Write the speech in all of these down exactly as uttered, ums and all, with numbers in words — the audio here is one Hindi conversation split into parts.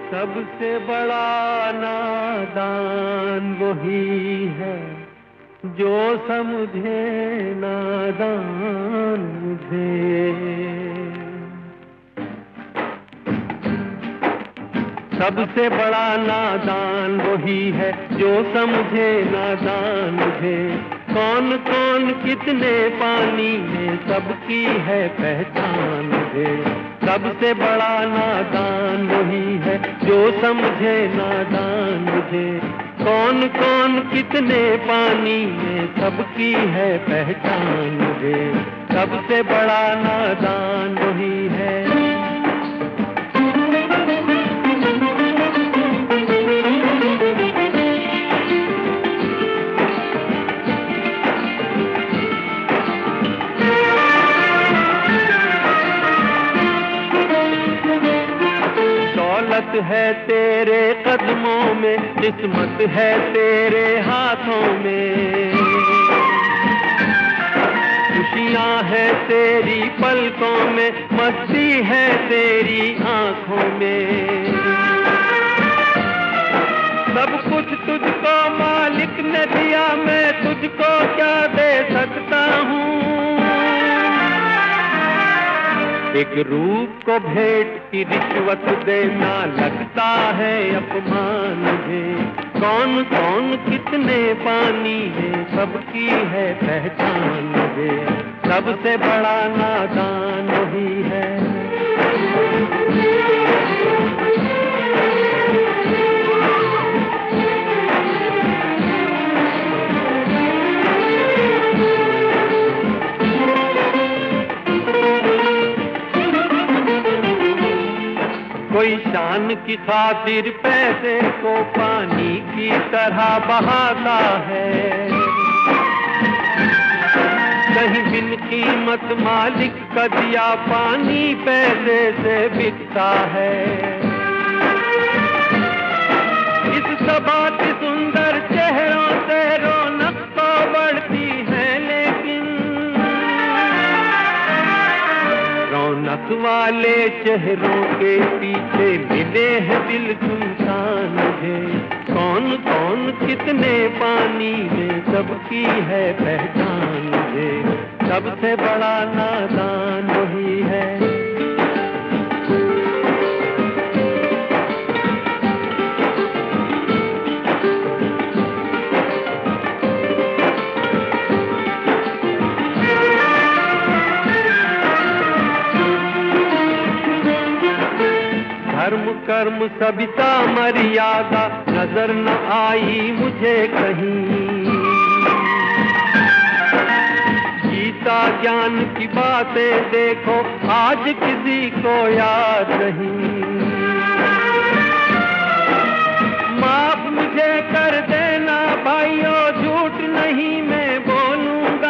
सबसे बड़ा नादान वही है जो समझे नादान मुझे। सबसे बड़ा नादान वही है जो समझे नादान मुझे। कौन कौन कितने पानी में सबकी है पहचान मुझे। सबसे बड़ा नादान वही है जो समझे नादान मुझे। कौन कौन कितने पानी में सबकी है पहचान मुझे। सबसे बड़ा नादान वही है। दौलत है तेरे कदमों में, किस्मत है तेरे हाथों में। खुशियाँ है तेरी पलकों में, मस्ती है तेरी आँखों में। सब कुछ तुझको मालिक ने दिया, मैं तुझको क्या दे सकता हूँ। एक रूप को भेंट की रिश्वत देना लगता है अपमान मुझे। कौन कौन कितने पानी है सबकी है पहचान मुझे। सबसे बड़ा नादान वही है। कोई शान की खातिर पैसे को पानी की तरह बहाता है। कहीं बिन कीमत मालिक का दिया पानी पैसे से बिकता है। इस सबात सुंदर चेहरों से रौनक तो बढ़ती है, लेकिन रौनक वाले चेहरों के पीछे मिले हैं दिल सुनसान मुझे। कौन कौन कितने पानी में सबकी है पहचान मुझे। सबसे बड़ा नादान वही है। धर्म कर्म सविता मर्यादा नजर न आई मुझे कहीं। गीता ज्ञान की बातें देखो आज किसी को याद नहीं। माफ मुझे कर देना भाइयों, झूठ नहीं मैं बोलूंगा।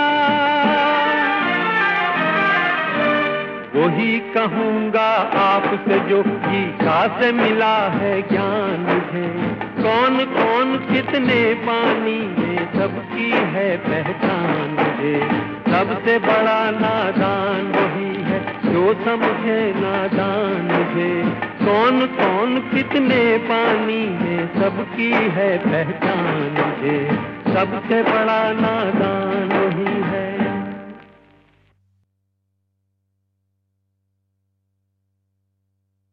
वही कहूँगा आपसे जो गीता से मिला है ज्ञान मुझे। कौन कौन कितने पानी में सबकी है पहचान मुझे। सबसे बड़ा नादान वही है जो समझे नादान मुझे। कौन कौन कितने पानी में सबकी है पहचान मुझे। सबसे बड़ा नादान वही है।